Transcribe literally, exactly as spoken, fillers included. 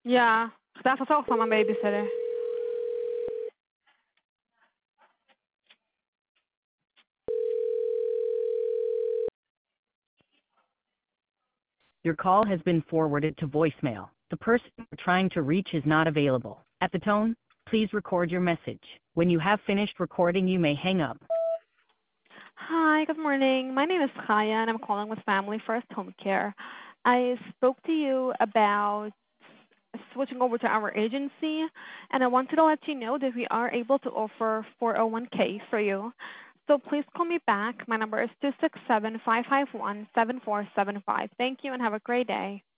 Ja, ik dacht dat ook van mijn babysitter. Your call has been forwarded to voicemail. The person you're trying to reach is not available. At the tone, please record your message. When you have finished recording, you may hang up. Hi, good morning. My name is Chaya, and I'm calling with Family First Home Care. I spoke to you about switching over to our agency, and I wanted to let you know that we are able to offer four oh one k for you. So please call me back. My number is two six seven, five five one, seven four seven five. Thank you, and have a great day.